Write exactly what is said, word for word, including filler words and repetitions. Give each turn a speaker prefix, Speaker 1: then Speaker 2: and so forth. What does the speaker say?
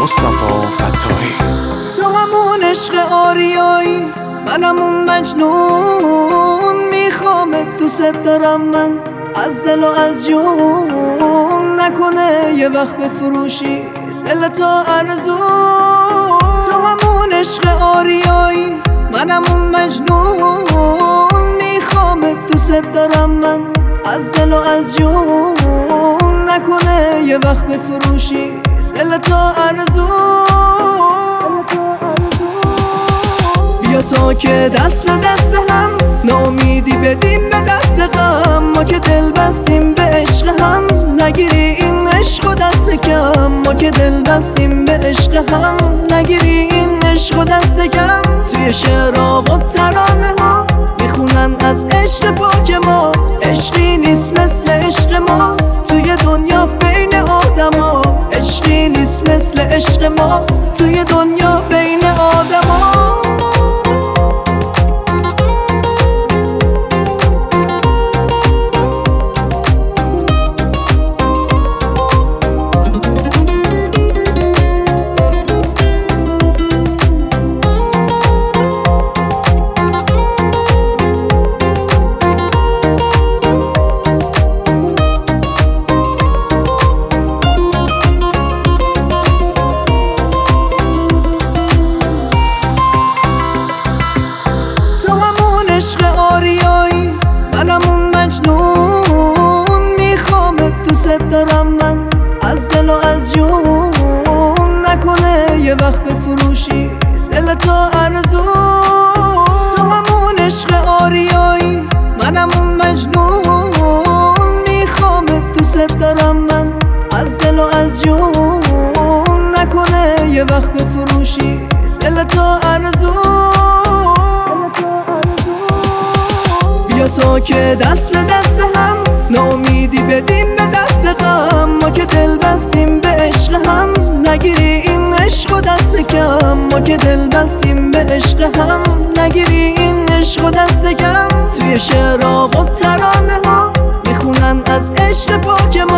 Speaker 1: مصطفی فتاحی.
Speaker 2: تو همون عشق آریایی، منم اون مجنون. میخوامت دوست دارم من از دل و از جون. نکنه یه وقت بفروشی دل تو ارزون. تو همون عشق آریایی، منم اون مجنون. میخوامت دوست دارم من از دل و از جون. نکنه یه وقت بفروشی دل تو ارزون. بیا تا که دست به دست هم ناامیدی بدیم به دست غم. ما که دل بستیم به عشق هم، نگیری این عشق و دست کم. ما که دل بستیم به عشق هم، نگیری این عشق و دست کم. توی شعرها و ترانه ها میخونن از عشق پاک ما. عشقی نیست مثل عشق ما توی دنیا بین آدم ها. عشقی نیست مثل عشق ما توی دنیا بین آدم ها. عشق آریایی، منم اون مجنون. میخوامت دوست دارم من از دل و از جون. نکنه یه وقت بفروشی دل تو ارزون. تو همون عشق آریایی، منم اون مجنون. میخوامت دوست دارم من از دل و از جون. نکنه یه وقت بفروشی دل تو ارزون. بیا تا که دست به دست هم ناامیدی بدیم به دست غم. ما که دل بستیم به عشق هم، نگیری این عشق و دست کم. ما که دل بستیم به عشق هم، نگیری این عشق و دست کم. توی شعرها و ترانه ها میخونن از عشق پاک ما.